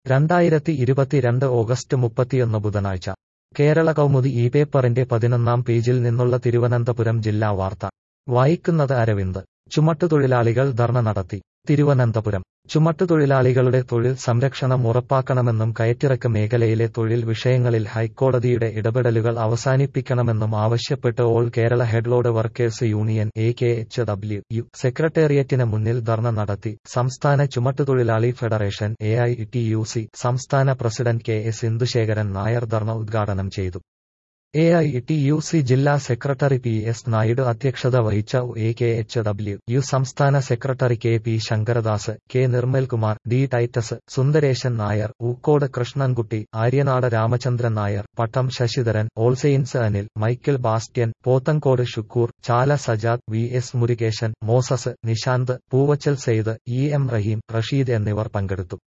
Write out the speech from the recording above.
2022 August 31 ബുധനാഴ്ച കേരള കൗമുദി ഈ പേപ്പറിന്റെ 11-ാം പേജിൽ നിന്നുള്ള തിരുവനന്തപുരം ജില്ലാ വാർത്ത വായിക്കുന്നത് അരവിന്ദ്. ചുമട്ടുതൊഴിലാളികൾ ധർണ നടത്തി. തിരുവനന്തപുരം ചുമട്ടുതൊഴിലാളികളുടെ തൊഴിൽ സംരക്ഷണം ഉറപ്പാക്കണമെന്നും കയറ്റിറക്ക് മേഖലയിലെ തൊഴിൽ വിഷയങ്ങളിൽ ഹൈക്കോടതിയുടെ ഇടപെടലുകൾ അവസാനിപ്പിക്കണമെന്നും ആവശ്യപ്പെട്ട് all Kerala headload workers union AKHW സെക്രട്ടേറിയറ്റിന് മുന്നിൽ ധർണ നടത്തി. സംസ്ഥാന ചുമട്ടുതൊഴിലാളി ഫെഡറേഷൻ AITUC സംസ്ഥാന പ്രസിഡന്റ് KS ഇന്ദുശേഖരൻ നായർ ധർണ ഉദ്ഘാടനം ചെയ്തു. AITUC ജില്ലാ സെക്രട്ടറി PS നായിഡു അധ്യക്ഷത വഹിച്ച AKHW സംസ്ഥാന secretary KP Sankaradas, K Nirmalkumar, D Titus, Sundaresan Nair, Ookode Krishnankutty, Aryanad Ramachandran Nair, Pattom Sasidharan, All Saints Anil, Michael Bastian, Pothencode Shukkur, Chala Sajad, VS Murukesan, Moses, Nishanth, Poovachal Syed, EM Rahim, Rasheed എന്നിവർ പങ്കെടുത്തു.